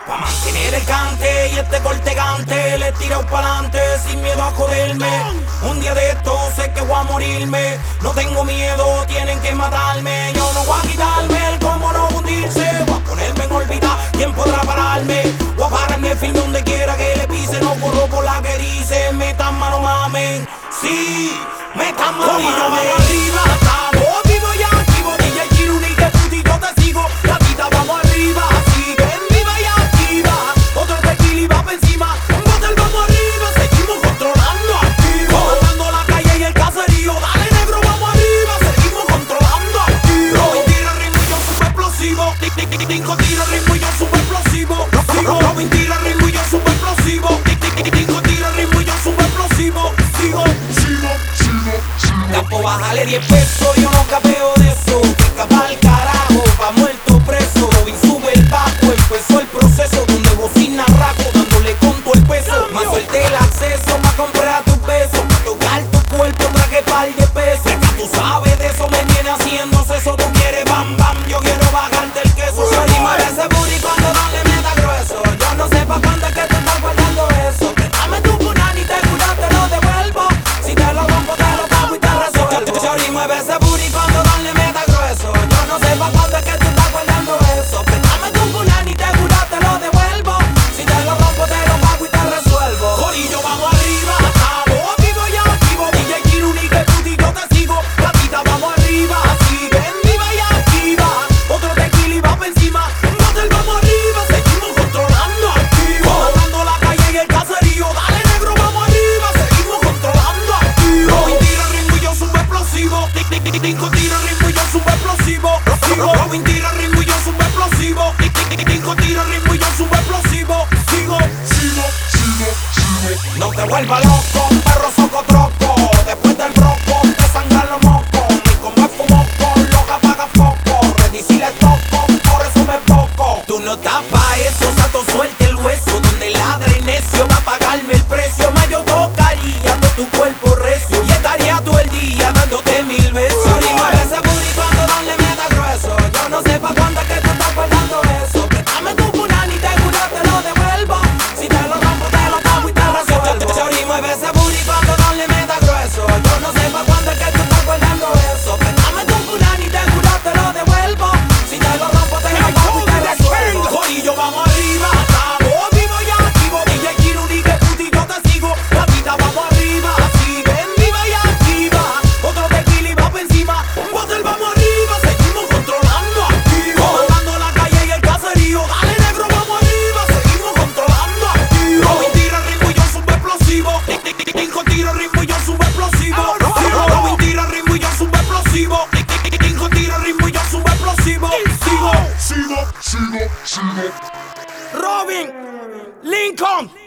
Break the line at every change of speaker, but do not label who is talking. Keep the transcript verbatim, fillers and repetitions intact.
Pa' mantener el cante y este corte gante, le tiro pa'lante sin miedo a joderme. Un día de esto sé que voy a morirme. No tengo miedo, tienen que matarme. Yo no voy a quitarme el cómo no hundirse. Voy a ponerme en órbita, ¿quién podrá pararme? Voy a pararme el fin donde quiera que le pise. No corro por la que dice, metan mano mamen. Sí, metan mano mamen. Arriba, estamos vivos y activos. D J Kiruni, que puti yo te sigo. Gatita, vamos arriba, así ven viva y activa. Otro tequila y va pa' encima. Un botel, vamos arriba, seguimos controlando activo. Comandando la calle y el caserío. Dale negro, vamos arriba, seguimos controlando activo. Robin tira el ritmo y yo super explosivo. Tinko tira el ritmo y yo super explosivo. Robin tira el ritmo y yo super explosivo. Tinko tira el ritmo y yo super explosivo. Sigo, sigo, sigo, sigo. Campo, bájale diez pesos, yo no capeo de eso. Pica pa'l carajo, pa' muerto preso. Robin sube el bajo, empezó el proceso donde bocina raco, dándole con todo el peso. Más suelte el acceso, más comprar tus besos, más tocar tu cuerpo, traje par de pesos. Ya tú sabes de eso, me viene haciendo eso. Tú quieres bam bam, yo quiero bajarte el queso. Shorty, mueve ese booty cuando no le meta grueso. Yo no sé pa' cuándo es que tú estás guardando eso. Dame tu punani, te curo, te lo devuelvo. Si te lo rompo, te lo pago y te resuelvo. Shorty, mueve ese booty cuando no le meta grueso. Yo no sé pa' cuándo es que tú estás guardando eso. Dame tu punani, te curo, te lo devuelvo. Si te lo rompo, te lo pago y te resuelvo. Corillo, vamos arriba, estamos vivos y activos. D J Kiruni, que puti yo te sigo. Gatita, vamos arriba, así ven viva y activa. Otro tequila y va pa' encima. Un botel, vamos arriba, seguimos controlando activo. Comandando la calle y el caserío. Dale negro, vamos arriba, seguimos controlando activo. Robin tira el ritmo y yo super explosivo. Tinko tira el ritmo y yo super explosivo. Robin tira el ritmo y yo super explosivo. Tinko tira el ritmo y yo super explosivo. Sigo, sigo, sigo, sigo. No te vuelvas loco, un perro socotroco. Después del broco, te sangran los mocos. Mi combo es fumoco, loca apaga foco. Ready si le toco, por eso me poco. Tú no estás pa' eso, sato suelte el hueso. Donde ladre necio, va a pagarme el precio. Más yo tocaría todo tu cuerpo recio. Y estaría todo el día dándote mil besos. Y mueve ese booty cuando no le meta grueso. Yo no sé pa' cuándo es que tú estás guardando eso. Préstame tu punani, te juro te lo devuelvo. Si te lo rompo, te lo pago y te resuelvo. Shorty, mueve ese booty cuando no le meta grueso. Yo no sé pa' cuándo es que tú estás guardando eso. Préstame tu punani, te juro te lo devuelvo. Si te lo rompo, te lo pago y te resuelvo. Corillo, vamos arriba, estamos vivos y activos. D J Kiruni, que puti yo te sigo. Gatita, vamos arriba, así ven viva y activa. Otro tequila y va pa' encima. Un botel, vamos arriba, seguimos controlando activo. Comandando la calle y el caserío. Dale negro, vamos arriba, seguimos controlando activo. Robin tira el ritmo y yo super explosivo. Tinko tira el ritmo y yo super explosivo. Robin tira el ritmo y yo super explosivo. Tinko tira el ritmo y yo super explosivo. Sigo, sigo, sigo, sigo. Robin, Lincoln.